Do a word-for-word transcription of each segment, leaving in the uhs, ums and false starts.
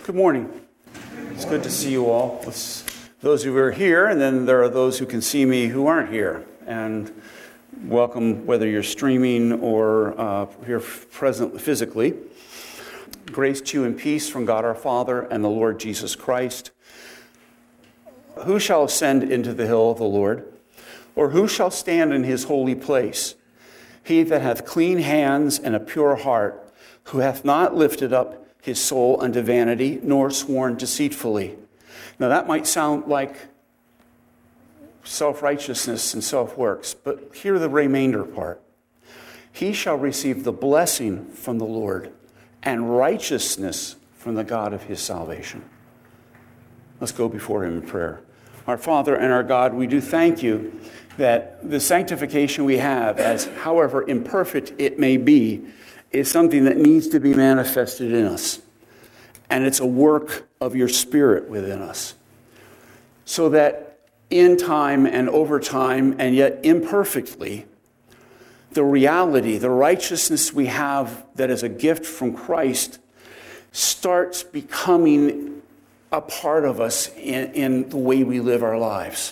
Good morning. It's good to see you all. It's those who are here, and then there are those who can see me who aren't here. And welcome, whether you're streaming or uh, here present physically. Grace to you and peace from God our Father and the Lord Jesus Christ. Who shall ascend into the hill of the Lord? Or who shall stand in his holy place? He that hath clean hands and a pure heart, who hath not lifted up his soul unto vanity, nor sworn deceitfully. Now that might sound like self-righteousness and self-works, but hear the remainder part. He shall receive the blessing from the Lord and righteousness from the God of his salvation. Let's go before him in prayer. Our Father and our God, we do thank you that the sanctification we have, as however imperfect it may be, is something that needs to be manifested in us. And it's a work of your Spirit within us. So that in time and over time, and yet imperfectly, the reality, the righteousness we have that is a gift from Christ starts becoming a part of us in, in the way we live our lives.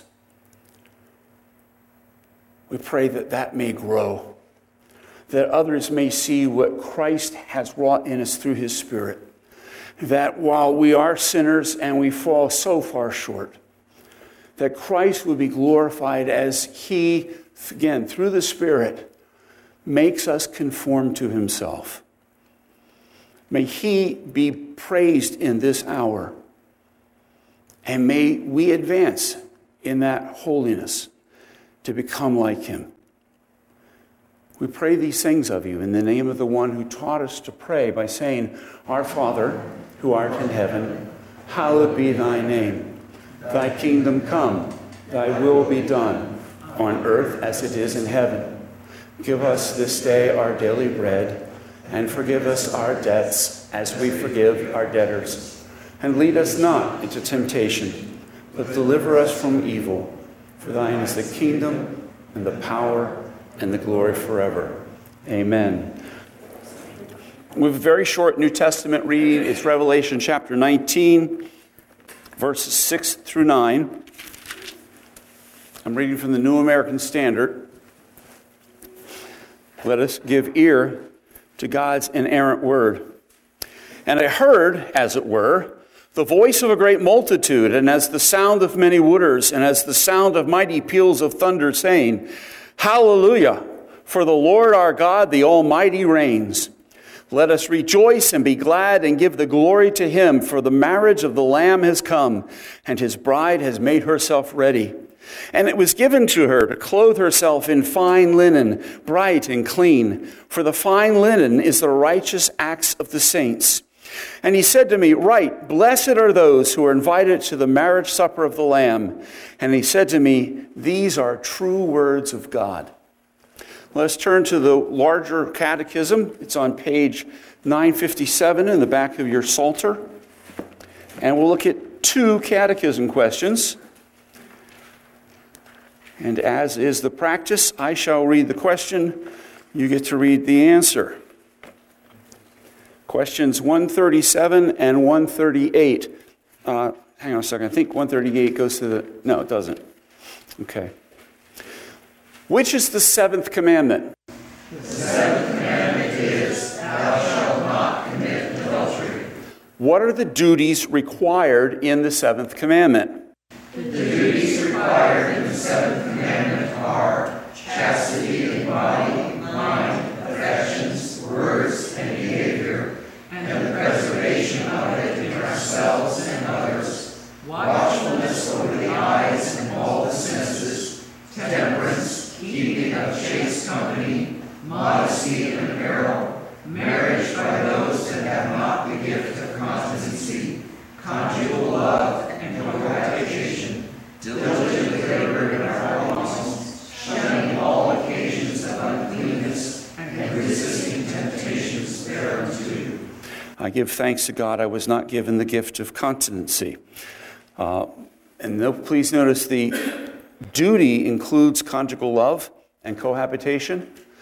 We pray that that may grow, that others may see what Christ has wrought in us through his Spirit. That while we are sinners and we fall so far short, that Christ would be glorified as he, again, through the Spirit, makes us conform to himself. May he be praised in this hour, and may we advance in that holiness to become like him. We pray these things of you in the name of the one who taught us to pray by saying, Our Father, who art in heaven, hallowed be thy name. Thy kingdom come, thy will be done, on earth as it is in heaven. Give us this day our daily bread, and forgive us our debts as we forgive our debtors. And lead us not into temptation, but deliver us from evil. For thine is the kingdom, and the power, and the glory forever. Amen. We have a very short New Testament reading. It's Revelation chapter nineteen, verses six through nine. I'm reading from the New American Standard. Let us give ear to God's inerrant word. And I heard, as it were, the voice of a great multitude, and as the sound of many waters, and as the sound of mighty peals of thunder, saying, Hallelujah! For the Lord our God, the Almighty, reigns. Let us rejoice and be glad and give the glory to him, for the marriage of the Lamb has come, and his bride has made herself ready. And it was given to her to clothe herself in fine linen, bright and clean, for the fine linen is the righteous acts of the saints. And he said to me, Right, blessed are those who are invited to the marriage supper of the Lamb. And he said to me, These are true words of God. Let's turn to the larger catechism. It's on page nine fifty-seven in the back of your Psalter. And we'll look at two catechism questions. And as is the practice, I shall read the question. You get to read the answer. Questions one thirty-seven and one thirty-eight. Uh, hang on a second. I think one thirty-eight goes to the... No, it doesn't. Okay. Which is the seventh commandment? The seventh commandment is, Thou shalt not commit adultery. What are the duties required in the seventh commandment? The duties required in the seventh commandment are chastity in body, mind, affections, words, and behavior, and the preservation of it in ourselves and others, watchfulness over the eyes and all the senses, temperance, keeping of chaste company, modesty in apparel, marriage by those that have not the gift of continency, conjugal love, and cohabitation, diligent labor in our callings, shunning all occasions of uncleanness, and resisting temptations thereunto. I give thanks to God I was not given the gift of continency. Uh, and no, please notice the duty includes conjugal love and cohabitation.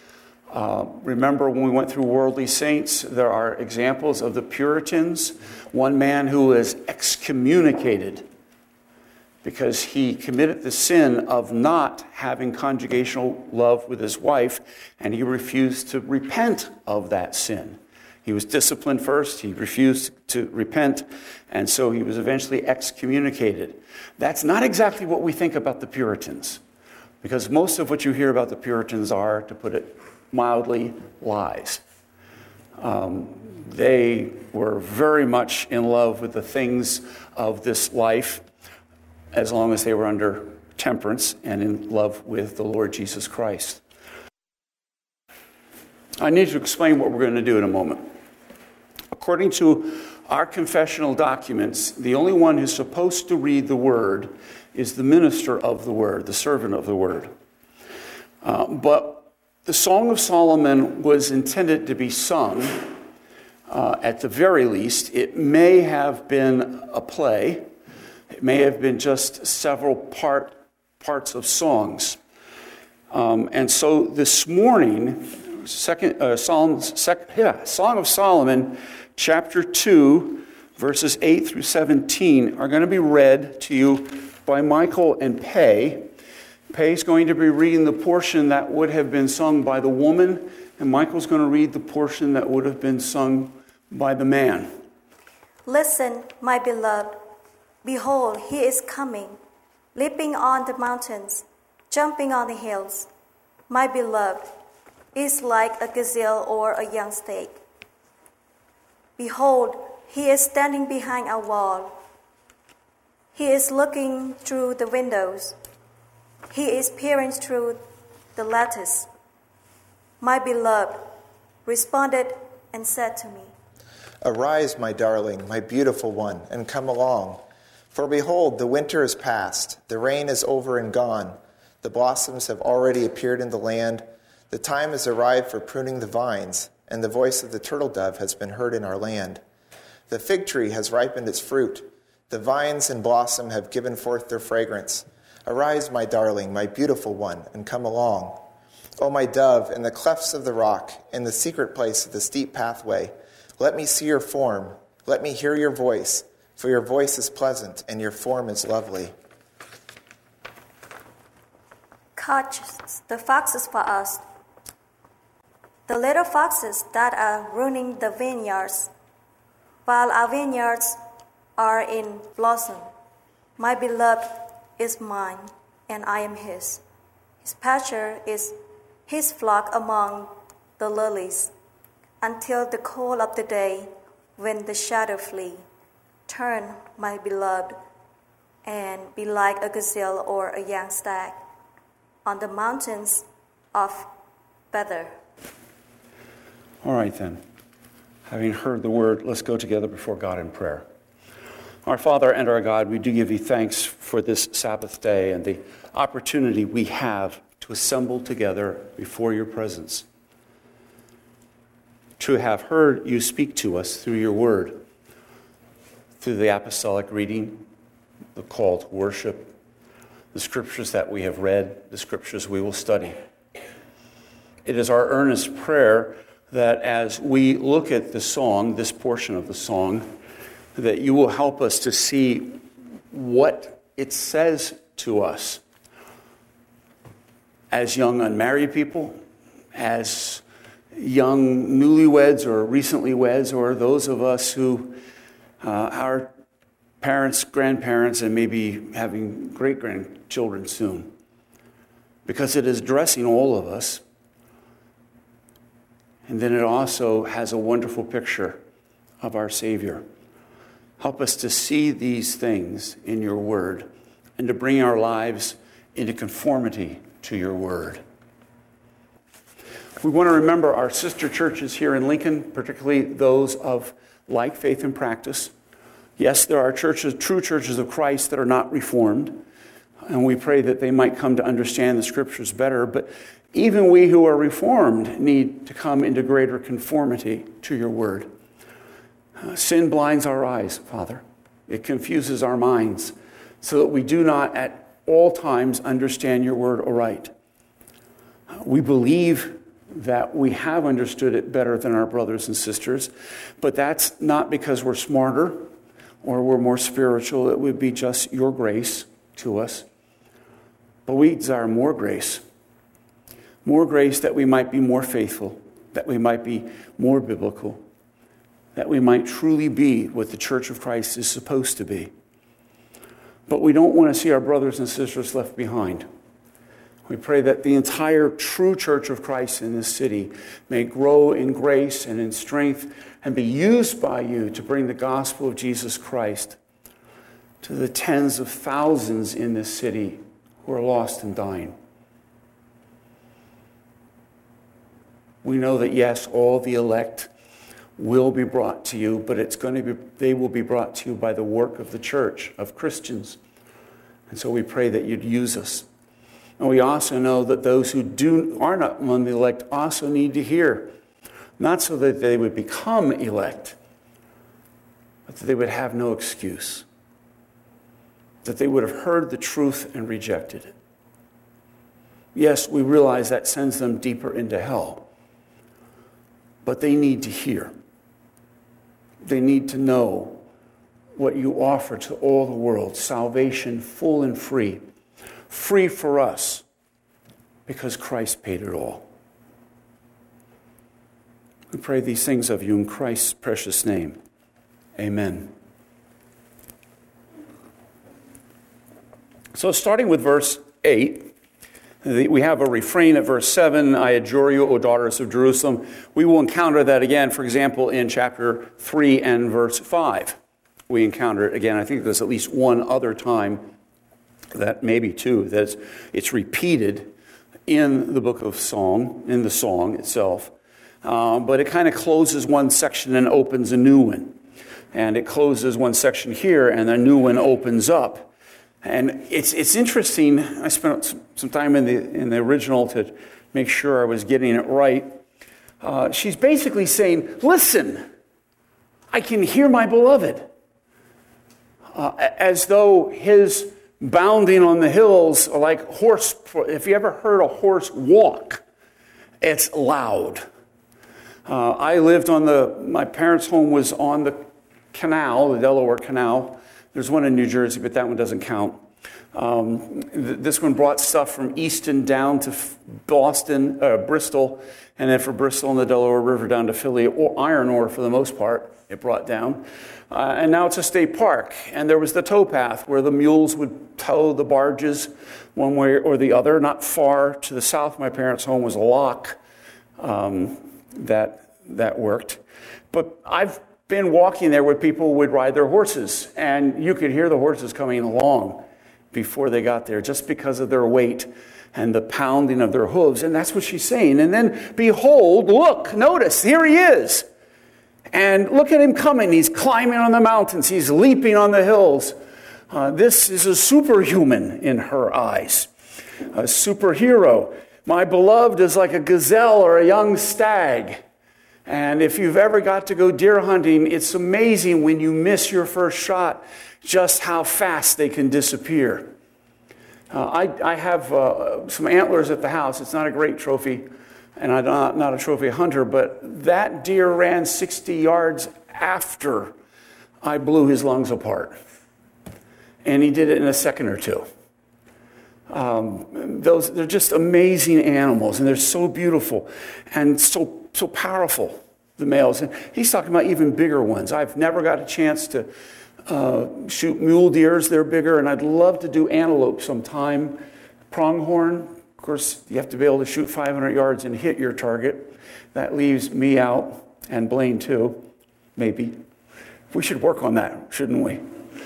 Uh, remember when we went through worldly saints, there are examples of the Puritans. One man who was excommunicated because he committed the sin of not having conjugal love with his wife, and he refused to repent of that sin. He was disciplined first, he refused to repent, and so he was eventually excommunicated. That's not exactly what we think about the Puritans, because most of what you hear about the Puritans are, to put it mildly, lies. Um, they were very much in love with the things of this life, as long as they were under temperance and in love with the Lord Jesus Christ. I need to explain what we're going to do in a moment. According to our confessional documents, the only one who's supposed to read the word is the minister of the word, the servant of the word. Uh, but the Song of Solomon was intended to be sung. Uh, at the very least, it may have been a play. It may have been just several part, parts of songs. Um, and so this morning, second, uh, Psalm, sec, yeah, Song of Solomon, chapter two, verses eight through seventeen, are going to be read to you by Michael and Pei. Pei's going to be reading the portion that would have been sung by the woman, and Michael's going to read the portion that would have been sung by the man. Listen, my beloved. Behold, he is coming, leaping on the mountains, jumping on the hills. My beloved is like a gazelle or a young stag. Behold, he is standing behind a wall. He is looking through the windows. He is peering through the lattice. My beloved responded and said to me, Arise, my darling, my beautiful one, and come along. For behold, the winter is past, the rain is over and gone, the blossoms have already appeared in the land, the time has arrived for pruning the vines, and the voice of the turtle dove has been heard in our land. The fig tree has ripened its fruit, the vines and blossom have given forth their fragrance. Arise, my darling, my beautiful one, and come along. O my dove, in the clefts of the rock, in the secret place of the steep pathway, let me see your form, let me hear your voice, for your voice is pleasant and your form is lovely. Catch the foxes for us, the little foxes that are ruining the vineyards, while our vineyards are in blossom. My beloved is mine, and I am his. His pasture is his flock among the lilies, until the cool of the day, when the shadow flee. Turn, my beloved, and be like a gazelle or a young stag on the mountains of Bether. All right, then. Having heard the word, let's go together before God in prayer. Our Father and our God, we do give you thanks for this Sabbath day and the opportunity we have to assemble together before your presence, to have heard you speak to us through your word, through the apostolic reading, the call to worship, the scriptures that we have read, the scriptures we will study. It is our earnest prayer that as we look at the song, this portion of the song, that you will help us to see what it says to us as young unmarried people, as young newlyweds or recently weds, or those of us who uh, are parents, grandparents, and maybe having great-grandchildren soon. Because it is addressing all of us. And then it also has a wonderful picture of our Savior. Help us to see these things in your word and to bring our lives into conformity to your word. We want to remember our sister churches here in Lincoln, particularly those of like faith and practice. Yes, there are churches, true churches of Christ that are not reformed, and we pray that they might come to understand the scriptures better. But even we who are reformed need to come into greater conformity to your word. Uh, sin blinds our eyes, Father. It confuses our minds so that we do not at all times understand your word aright. Uh, we believe that we have understood it better than our brothers and sisters, but that's not because we're smarter or we're more spiritual. It would be just your grace to us. But we desire more grace. More grace that we might be more faithful, that we might be more biblical, that we might truly be what the Church of Christ is supposed to be. But we don't want to see our brothers and sisters left behind. We pray that the entire true Church of Christ in this city may grow in grace and in strength and be used by you to bring the gospel of Jesus Christ to the tens of thousands in this city who are lost and dying. We know that, yes, all the elect will be brought to you, but it's going to be, they will be brought to you by the work of the church, of Christians. And so we pray that you'd use us. And we also know that those who do are not among the elect also need to hear, not so that they would become elect, but that they would have no excuse, that they would have heard the truth and rejected it. Yes, we realize that sends them deeper into hell, but they need to hear. They need to know what you offer to all the world, salvation full and free. Free for us, because Christ paid it all. We pray these things of you in Christ's precious name. Amen. So starting with verse eight, we have a refrain at verse seven, I adjure you, O daughters of Jerusalem. We will encounter that again, for example, in chapter three and verse five. We encounter it again. I think there's at least one other time, that maybe two, that it's, it's repeated in the book of Song, in the song itself. Uh, but it kind of closes one section and opens a new one. And it closes one section here and a new one opens up. And it's it's interesting. I spent some time in the in the original to make sure I was getting it right. Uh, she's basically saying, listen, I can hear my beloved. Uh, as though his bounding on the hills are like horse. If you ever heard a horse walk, it's loud. Uh, I lived on the, my parents' home was on the canal, the Delaware Canal. There's one in New Jersey, but that one doesn't count. Um, th- this one brought stuff from Easton down to F- Boston, uh, Bristol, and then from Bristol and the Delaware River down to Philly, or iron ore for the most part, it brought down. Uh, and now it's a state park. And there was the towpath where the mules would tow the barges one way or the other. Not far to the south, my parents' home was a lock um, that that worked. But I've been walking there where people would ride their horses, and you could hear the horses coming along before they got there just because of their weight and the pounding of their hooves. And that's what she's saying. And then, behold, look, notice, here he is. And look at him coming. He's climbing on the mountains. He's leaping on the hills. Uh, this is a superhuman in her eyes, a superhero. My beloved is like a gazelle or a young stag. And if you've ever got to go deer hunting, it's amazing when you miss your first shot, just how fast they can disappear. Uh, I, I have uh, some antlers at the house. It's not a great trophy, and I'm not, not a trophy hunter, but that deer ran sixty yards after I blew his lungs apart. And he did it in a second or two. Um, those, they're just amazing animals, and they're so beautiful and so so powerful, the males. And he's talking about even bigger ones. I've never got a chance to uh, shoot mule deers. They're bigger, and I'd love to do antelope sometime. Pronghorn, of course, you have to be able to shoot five hundred yards and hit your target. That leaves me out, and Blaine too, maybe. We should work on that, shouldn't we?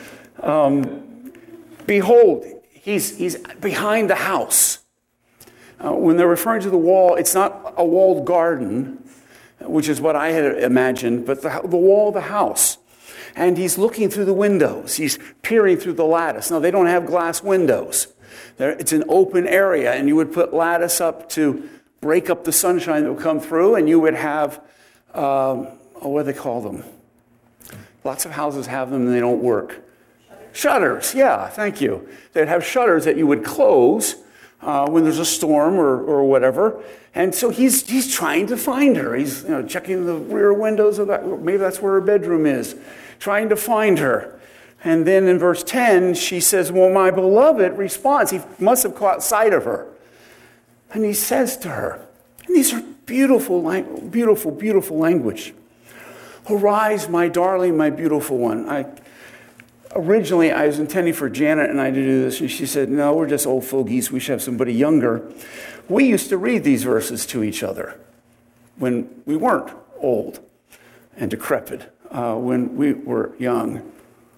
Um, behold, he's, he's behind the house. Uh, when they're referring to the wall, it's not a walled garden, which is what I had imagined, but the, the wall of the house. And he's looking through the windows. He's peering through the lattice. Now, they don't have glass windows. There, it's an open area, and you would put lattice up to break up the sunshine that would come through, and you would have, um, oh, what do they call them? Lots of houses have them, and they don't work. Shutters, yeah, thank you. They'd have shutters that you would close uh, when there's a storm or, or whatever. And so he's he's trying to find her. He's you know checking the rear windows of that. Maybe that's where her bedroom is, trying to find her. And then in verse ten, she says, well, my beloved responds. He must have caught sight of her. And he says to her, and these are beautiful, beautiful, beautiful language. Arise, my darling, my beautiful one. I Originally, I was intending for Janet and I to do this, and she said, no, we're just old fogies. We should have somebody younger. We used to read these verses to each other when we weren't old and decrepit, uh, when we were young.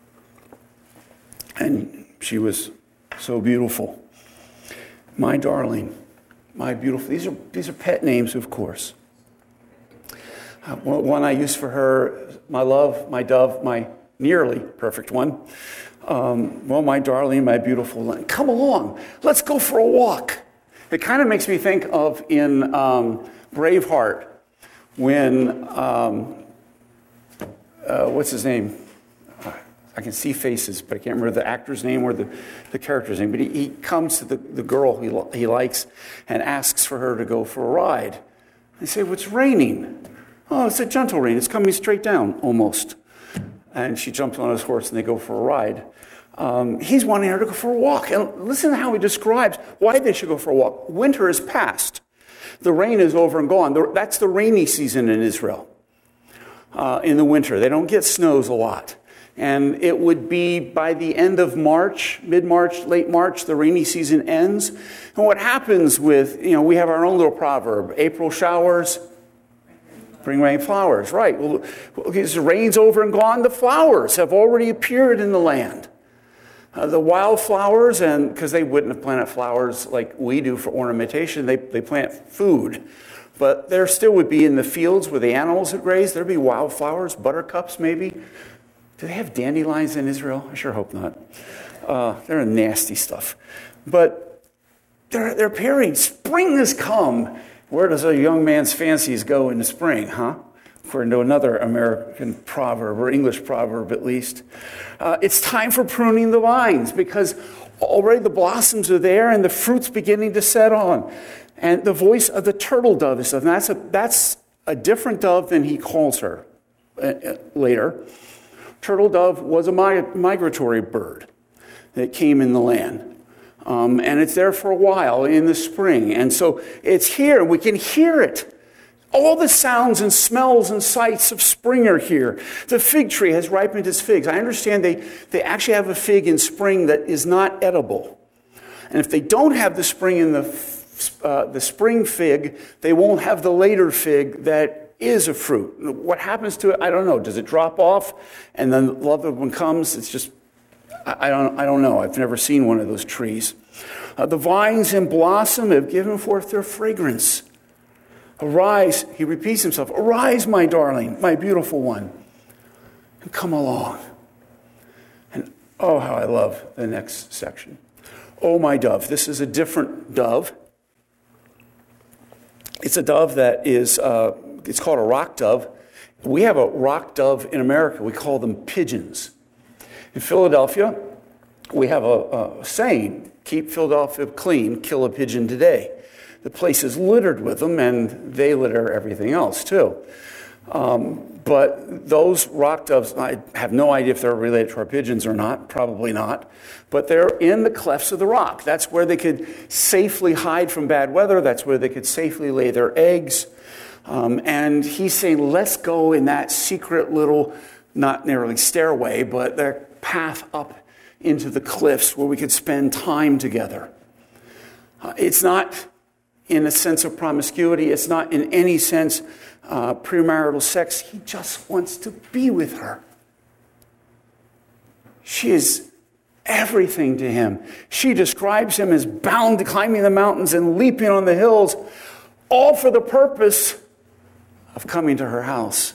And she was so beautiful. My darling, my beautiful. These are, these are pet names, of course. Uh, one I used for her, my love, my dove, my nearly perfect one. Um, well, my darling, my beautiful one, come along. Let's go for a walk. It kind of makes me think of in um, Braveheart when, um, uh, what's his name? I can see faces, but I can't remember the actor's name or the, the character's name. But he, he comes to the, the girl he, he likes and asks for her to go for a ride. They say, well, it's raining. Oh, it's a gentle rain. It's coming straight down, almost. And she jumps on his horse and they go for a ride. Um, he's wanting her to go for a walk. And listen to how he describes why they should go for a walk. Winter is past. The rain is over and gone. That's the rainy season in Israel uh, in the winter. They don't get snows a lot. And it would be by the end of March, mid-March, late March, the rainy season ends. And what happens with, you know, we have our own little proverb, April showers, bring rain flowers, right. Well, as the rain's over and gone, the flowers have already appeared in the land. Uh, the wildflowers, and because they wouldn't have planted flowers like we do for ornamentation, they, they plant food. But there still would be in the fields where the animals had grazed, there'd be wildflowers, buttercups maybe. Do they have dandelions in Israel? I sure hope not. Uh, they're nasty stuff. But they're, they're appearing. Spring has come. Where does a young man's fancies go in the spring, huh? According to another American proverb, or English proverb at least. Uh, it's time for pruning the vines because already the blossoms are there and the fruit's beginning to set on. And the voice of the turtle dove is, and that's a, that's a different dove than he calls her uh, later. Turtle dove was a migratory bird that came in the land. Um, and it's there for a while in the spring. And so it's here. We can hear it. All the sounds and smells and sights of spring are here. The fig tree has ripened its figs. I understand they, they actually have a fig in spring that is not edible. And if they don't have the spring in the uh, the spring fig, they won't have the later fig that is a fruit. What happens to it, I don't know. Does it drop off and then the loved one comes? It's just, I don't, I don't know. I've never seen one of those trees. Uh, the vines in blossom have given forth their fragrance. Arise, he repeats himself, arise, my darling, my beautiful one, and come along. And oh, how I love the next section. Oh, my dove. This is a different dove. It's a dove that is, uh, it's called a rock dove. We have a rock dove in America. We call them pigeons. In Philadelphia, we have a, a saying, keep Philadelphia clean, kill a pigeon today. The place is littered with them, and they litter everything else, too. Um, but those rock doves, I have no idea if they're related to our pigeons or not, probably not. But they're in the clefts of the rock. That's where they could safely hide from bad weather. That's where they could safely lay their eggs. Um, and he's saying, let's go in that secret little, not nearly stairway, but their path up into the cliffs where we could spend time together. Uh, it's not in a sense of promiscuity. It's not in any sense uh, premarital sex. He just wants to be with her. She is everything to him. She describes him as bound to climbing the mountains and leaping on the hills, all for the purpose of coming to her house,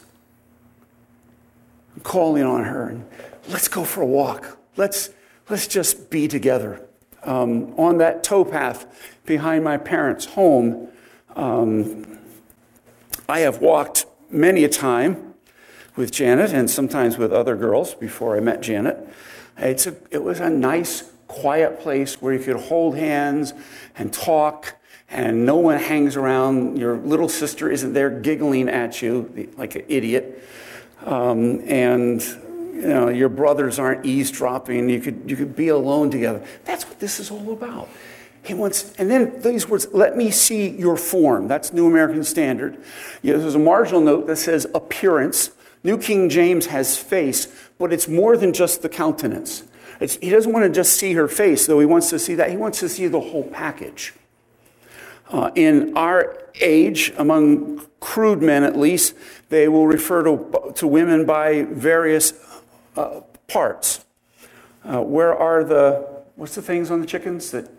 calling on her, and let's go for a walk. Let's let's just be together. Um, on that towpath behind my parents' home, um, I have walked many a time with Janet and sometimes with other girls before I met Janet. It's a, it was a nice, quiet place where you could hold hands and talk, and no one hangs around. Your little sister isn't there giggling at you like an idiot. Um, and you know, your brothers aren't eavesdropping. You could you could be alone together. That's what this is all about. He wants, and then these words, let me see your form. That's New American Standard. You know, there's a marginal note that says appearance. New King James has face, but it's more than just the countenance. It's, he doesn't want to just see her face, though he wants to see that. He wants to see the whole package. Uh, in our age, among crude men at least, they will refer to, to women by various uh, parts. Uh, where are the, what's the things on the chickens that...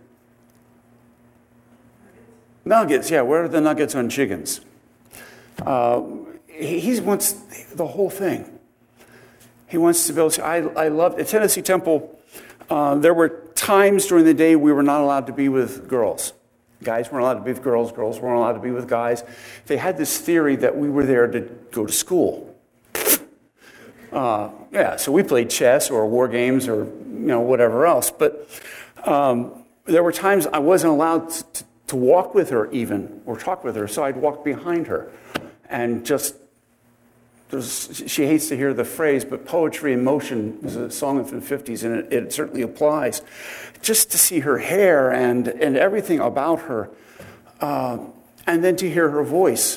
Nuggets, yeah, where are the nuggets on chickens? Uh, he, he wants the whole thing. He wants to be able to, I, I love, at Tennessee Temple, uh, there were times during the day we were not allowed to be with girls. Guys weren't allowed to be with girls, girls weren't allowed to be with guys. They had this theory that we were there to go to school. Uh, yeah, so we played chess or war games or, you know, whatever else. But um, there were times I wasn't allowed to, to walk with her even, or talk with her, so I'd walk behind her. And just, there's, she hates to hear the phrase, but poetry in motion was a song from the fifties, and it, it certainly applies. Just to see her hair and, and everything about her, uh, and then to hear her voice.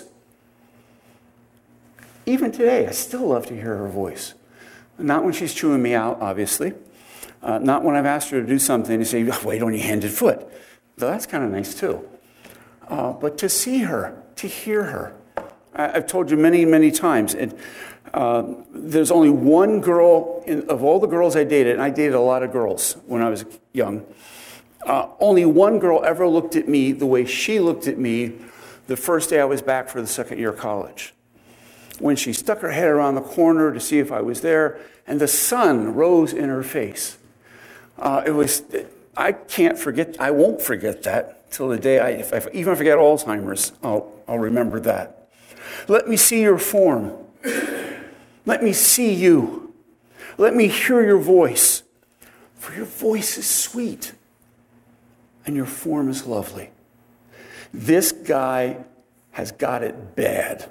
Even today, I still love to hear her voice. Not when she's chewing me out, obviously. Uh, not when I've asked her to do something to say, wait on your handed foot. Though that's kind of nice too. Uh, but to see her, to hear her. I, I've told you many, many times, and uh, there's only one girl, in, of all the girls I dated, and I dated a lot of girls when I was young, uh, only one girl ever looked at me the way she looked at me the first day I was back for the second year of college. When she stuck her head around the corner to see if I was there, and the sun rose in her face. Uh, it was, I can't forget, I won't forget that till the day I, if I, even if I get Alzheimer's, I'll, I'll remember that. Let me see your form. Let me see you. Let me hear your voice. For your voice is sweet and your form is lovely. This guy has got it bad.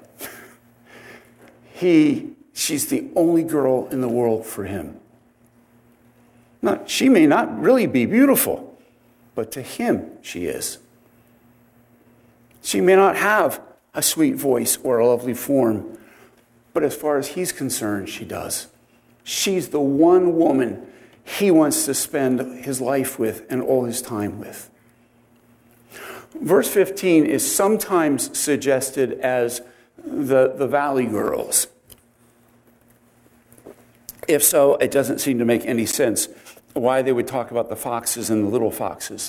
He, she's the only girl in the world for him. Now, she may not really be beautiful, but to him, she is. She may not have a sweet voice or a lovely form, but as far as he's concerned, she does. She's the one woman he wants to spend his life with and all his time with. Verse fifteen is sometimes suggested as the, the Valley Girls. If so, it doesn't seem to make any sense why they would talk about the foxes and the little foxes.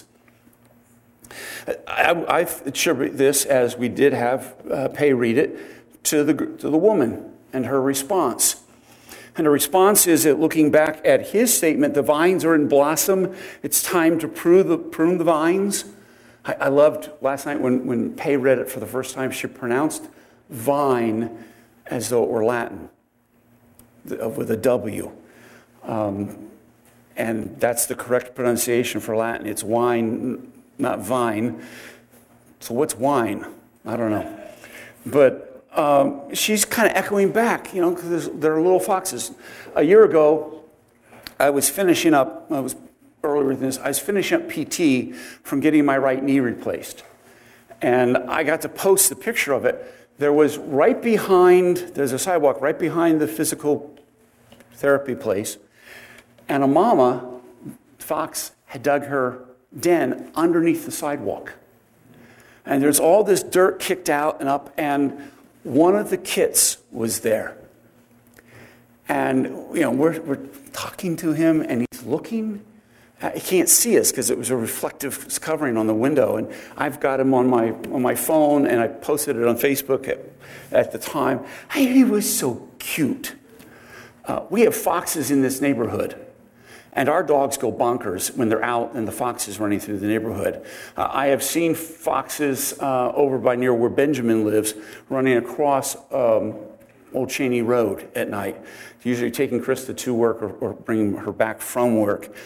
I, I attribute this, as we did have uh, Pei read it, to the, to the woman and her response. And the response is that looking back at his statement, the vines are in blossom, it's time to prune the, prune the vines. I, I loved last night when, when Pei read it for the first time, she pronounced vine as though it were Latin, with a W. Um, and that's the correct pronunciation for Latin. It's wine, not vine. So what's wine? I don't know. But um, she's kind of echoing back, you know, because there are little foxes. A year ago, I was finishing up, I was earlier than this, I was finishing up P T from getting my right knee replaced. And I got to post the picture of it. There was right behind, there's a sidewalk right behind the physical therapy place, and a mama fox had dug her den underneath the sidewalk. And there's all this dirt kicked out and up, and one of the kits was there. And, you know, we're, we're talking to him, and he's looking. Uh, he can't see us because it was a reflective covering on the window. And I've got him on my on my phone, and I posted it on Facebook at, at the time. Hey, he was so cute. Uh, we have foxes in this neighborhood, and our dogs go bonkers when they're out and the fox is running through the neighborhood. Uh, I have seen foxes uh, over by near where Benjamin lives running across um, Old Cheney Road at night, usually taking Krista to work or, or bringing her back from work.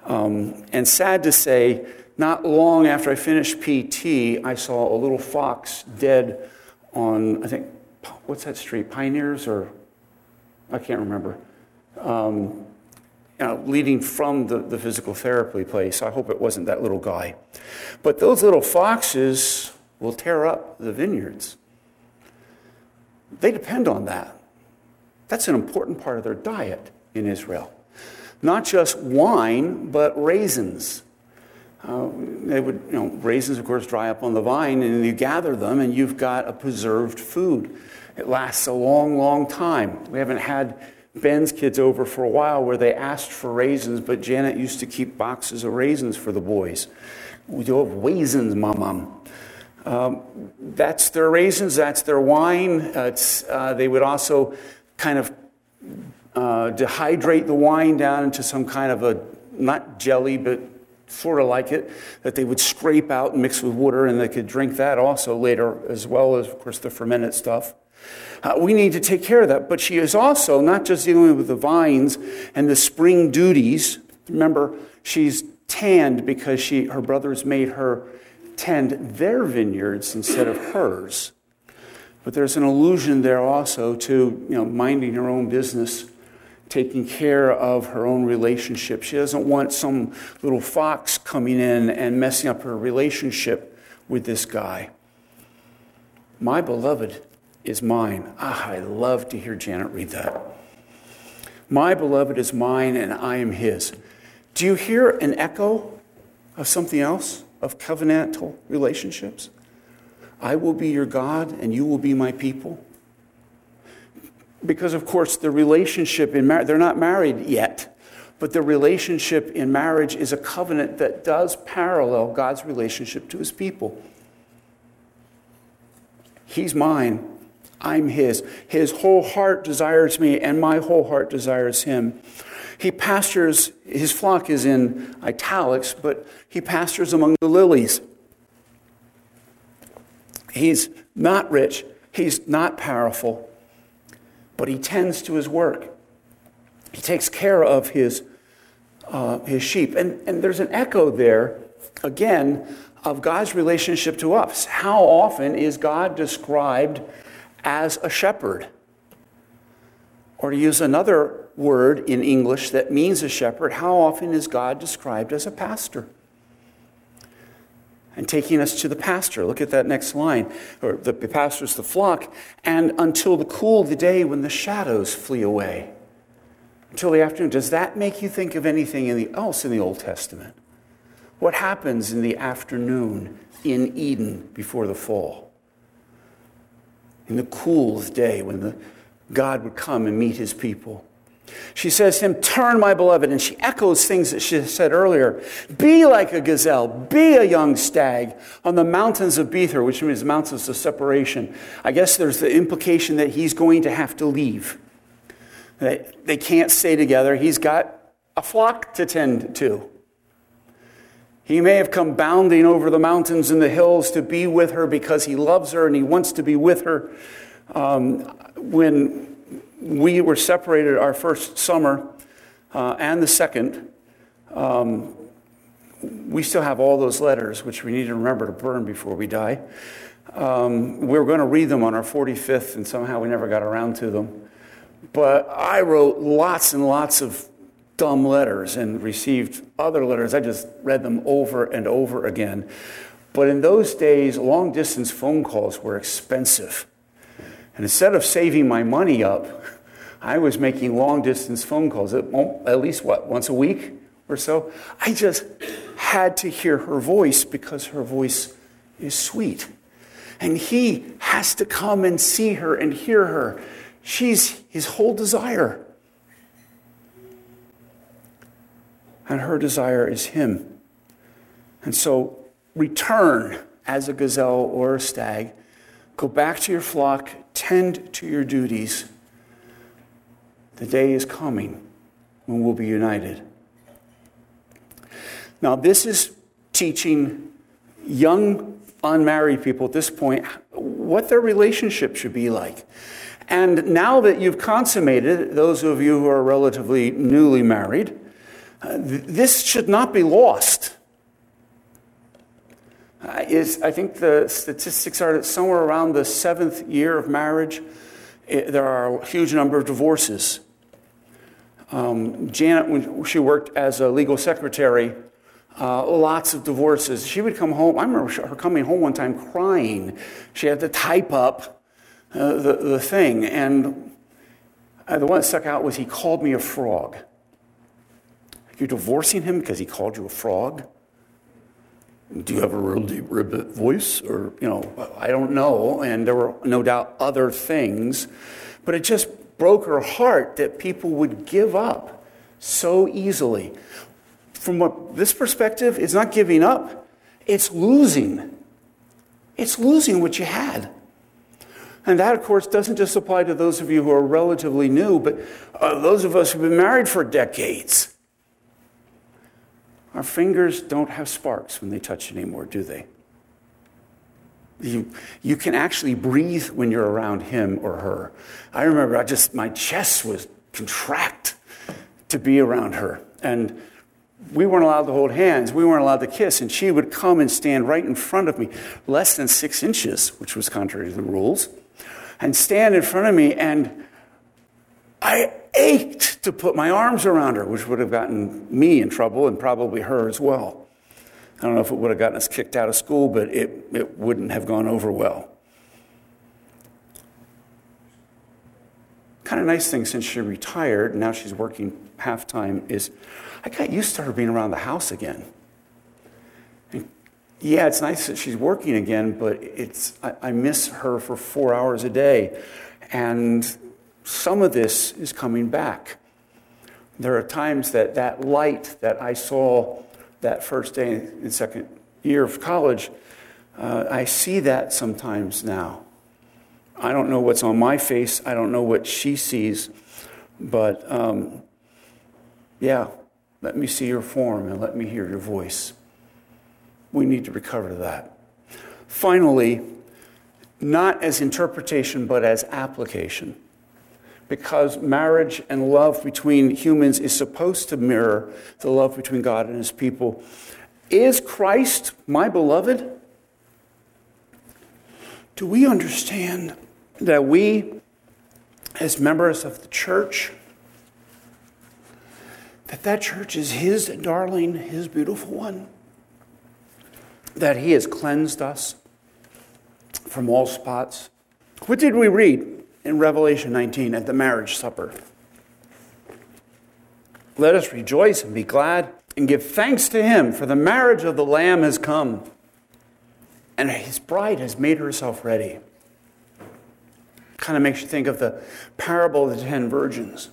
Um, and sad to say, not long after I finished P T, I saw a little fox dead on, I think, what's that street? Pioneers or, I can't remember. Um, you know, leading from the, the physical therapy place. I hope it wasn't that little guy. But those little foxes will tear up the vineyards. They depend on that. That's an important part of their diet in Israel. Not just wine, but raisins. Uh, they would, you know, raisins, of course, dry up on the vine, and you gather them, and you've got a preserved food. It lasts a long, long time. We haven't had Ben's kids over for a while where they asked for raisins, but Janet used to keep boxes of raisins for the boys. We do have raisins, Mama. Um, that's their raisins, that's their wine. Uh, it's, uh, they would also kind of uh, dehydrate the wine down into some kind of a, not jelly, but sort of like it, that they would scrape out and mix with water, and they could drink that also later, as well as, of course, the fermented stuff. Uh, we need to take care of that. But she is also not just dealing with the vines and the spring duties. Remember, she's tanned because she her brothers made her tend their vineyards instead of hers. But there's an allusion there also to, you know, minding her own business, taking care of her own relationship. She doesn't want some little fox coming in and messing up her relationship with this guy. My beloved is mine. Ah, I love to hear Janet read that. My beloved is mine and I am his. Do you hear an echo of something else, of covenantal relationships? I will be your God and you will be my people. Because, of course, the relationship in marriage, they're not married yet, but the relationship in marriage is a covenant that does parallel God's relationship to his people. He's mine, I'm his. His whole heart desires me, and my whole heart desires him. He pastures, his flock is in italics, but he pastures among the lilies. He's not rich, he's not powerful, but he tends to his work. He takes care of his uh, his sheep. And, and there's an echo there, again, of God's relationship to us. How often is God described as a shepherd? Or to use another word in English that means a shepherd, how often is God described as a pastor? And taking us to the pasture. Look at that next line. Or the pastor's the flock. And until the cool of the day when the shadows flee away. Until the afternoon. Does that make you think of anything in the, else in the Old Testament? What happens in the afternoon in Eden before the fall? In the cool of the day when the, God would come and meet his people. She says to him, turn, my beloved. And she echoes things that she said earlier. Be like a gazelle. Be a young stag on the mountains of Bether, which means mountains of separation. I guess there's the implication that he's going to have to leave. They, they can't stay together. He's got a flock to tend to. He may have come bounding over the mountains and the hills to be with her because he loves her and he wants to be with her. Um, when we were separated our first summer uh, and the second, um, we still have all those letters, which we need to remember to burn before we die. Um, we were going to read them on our forty-fifth, and somehow we never got around to them. But I wrote lots and lots of dumb letters and received other letters. I just read them over and over again. But in those days, long-distance phone calls were expensive. And instead of saving my money up, I was making long-distance phone calls, at, at least, what, once a week or so? I just had to hear her voice because her voice is sweet. And he has to come and see her and hear her. She's his whole desire. And her desire is him. And so return as a gazelle or a stag. Go back to your flock. Tend to your duties. The day is coming when we'll be united. Now, this is teaching young unmarried people at this point what their relationship should be like. And now that you've consummated, those of you who are relatively newly married, Uh, th- this should not be lost. Uh, is I think the statistics are that somewhere around the seventh year of marriage, it, there are a huge number of divorces. Um, Janet, when she worked as a legal secretary, uh, lots of divorces. She would come home. I remember her coming home one time crying. She had to type up uh, the, the thing. And uh, the one that stuck out was, he called me a frog. You're divorcing him because he called you a frog? Do you have a real deep ribbit voice? Or, you know, I don't know. And there were no doubt other things. But it just broke her heart that people would give up so easily. From what, this perspective, it's not giving up. It's losing. It's losing what you had. And that, of course, doesn't just apply to those of you who are relatively new, but uh, those of us who've been married for decades. Our fingers don't have sparks when they touch anymore, do they? You, you can actually breathe when you're around him or her. I remember I just, my chest was contract to be around her. And we weren't allowed to hold hands. We weren't allowed to kiss. And she would come and stand right in front of me, less than six inches, which was contrary to the rules, and stand in front of me. And I ached to put my arms around her, which would have gotten me in trouble and probably her as well. I don't know if it would have gotten us kicked out of school, but it, it wouldn't have gone over well. Kind of nice thing, since she retired, and now she's working half-time, is I got used to her being around the house again. And yeah, it's nice that she's working again, but it's I, I miss her for four hours a day. And some of this is coming back. There are times that that light that I saw that first day in second year of college, uh, I see that sometimes now. I don't know what's on my face. I don't know what she sees. But um, yeah, let me see your form and let me hear your voice. We need to recover that. Finally, not as interpretation, but as application. Because marriage and love between humans is supposed to mirror the love between God and his people. Is Christ my beloved? Do we understand that we, as members of the church, that that church is his darling, his beautiful one? That he has cleansed us from all spots? What did we read in Revelation nineteen at the marriage supper? Let us rejoice and be glad and give thanks to him, for the marriage of the Lamb has come, and his bride has made herself ready. Kind of makes you think of the parable of the ten virgins.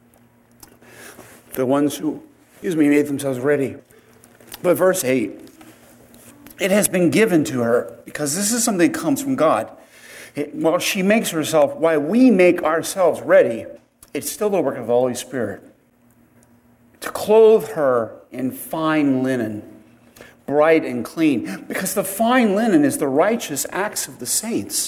The ones who, excuse me, made themselves ready. But verse eight, it has been given to her, because this is something that comes from God. It, while she makes herself, while we make ourselves ready, it's still the work of the Holy Spirit to clothe her in fine linen, bright and clean, because the fine linen is the righteous acts of the saints.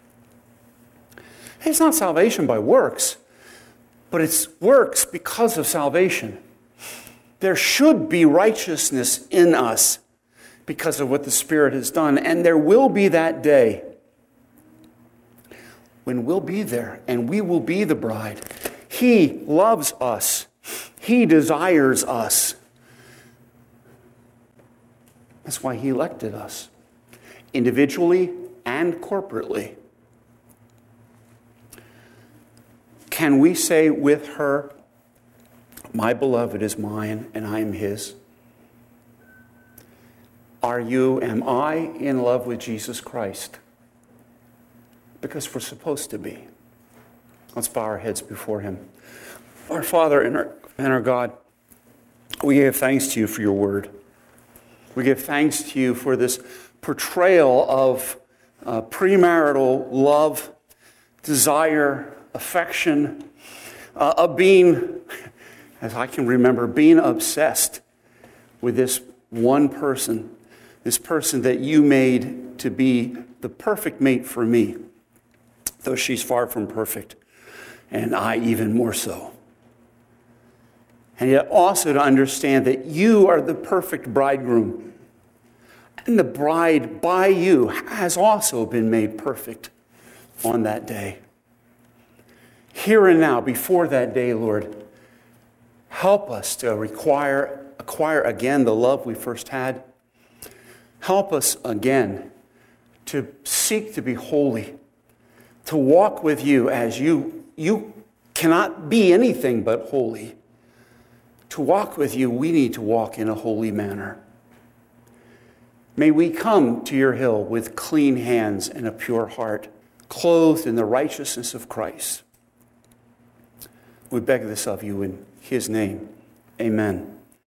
It's not salvation by works, but it's works because of salvation. There should be righteousness in us because of what the Spirit has done, and there will be that day when we'll be there and we will be the bride. He loves us. He desires us. That's why he elected us, individually and corporately. Can we say with her, my beloved is mine and I am his? Are you, am I in love with Jesus Christ? Because we're supposed to be. Let's bow our heads before him. Our Father and our, and our God, we give thanks to you for your word. We give thanks to you for this portrayal of uh, premarital love, desire, affection, uh, of being, as I can remember, being obsessed with this one person, this person that you made to be the perfect mate for me, though she's far from perfect, and I even more so. And yet also to understand that you are the perfect bridegroom. And the bride by you has also been made perfect on that day. Here and now, before that day, Lord, help us to require, acquire again the love we first had. Help us again to seek to be holy, to walk with you as you, you cannot be anything but holy. To walk with you, we need to walk in a holy manner. May we come to your hill with clean hands and a pure heart, clothed in the righteousness of Christ. We beg this of you in his name. Amen.